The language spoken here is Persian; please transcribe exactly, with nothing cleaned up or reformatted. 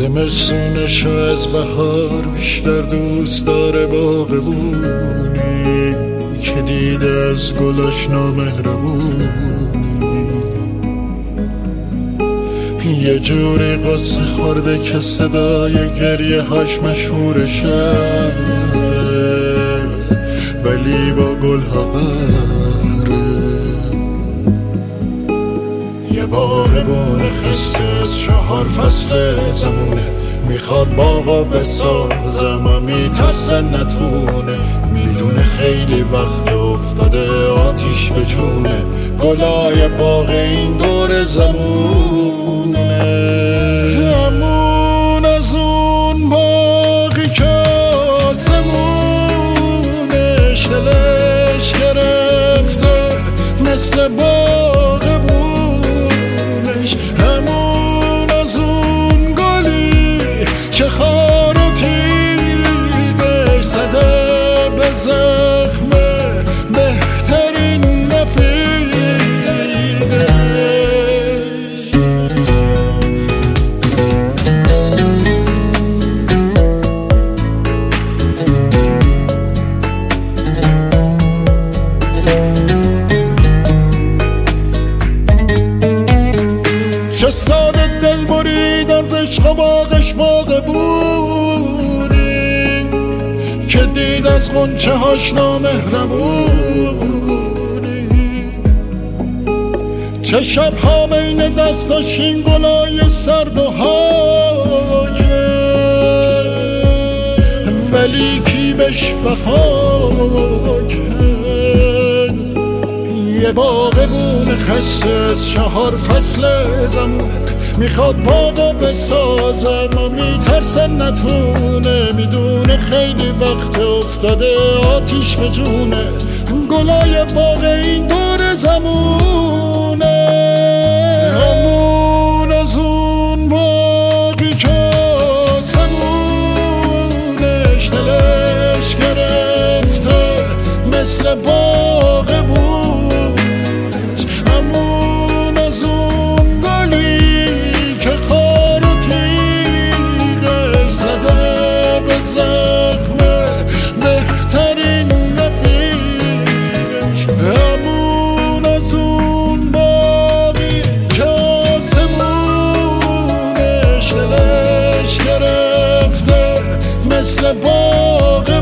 زمستونشو از بهار بیشتر دوست داره باغبونی که دیده از گلاش نامهربونی. یه جوری قصه خورده که صدای گریه هاش مشهور شهره، ولی با گل ها قره. یه باغبون خسته از چهار فصل زمونه، میخواد باغا بسازم و میترسه نتونه. میدونه خیلی وقت افتاده آتیش به جونه، گلای باغ این دور زمونه. همون از اون باغی که آسمونش دلش گرفته مثل باغبونش. همون از اون گلی که خار و تیغش زده به زخم بهترین رفیقش. چه ساده دل برید از عشق و باغش باغبونی که دید از غنچه هاش نامهربونی. چه شبها بین دستاش این گلای سرد و هاکه، ولی کی بهش وفا کرد. یه باغبون خسته از چهار فصل زمونه، میخواد باغا بسازم و میترسه نتونه. میدونه خیلی وقت افتاده آتیش به جونه، گلای باغ این دور زمونه. همون از اون باغی که آسمونش دلش گرفته مثل باغبونش. همون از اون گلی که خار و تیغش زده به زخم بهترین رفیقش. همون از اون باغی که آسمونش دلش گرفته مثل باغ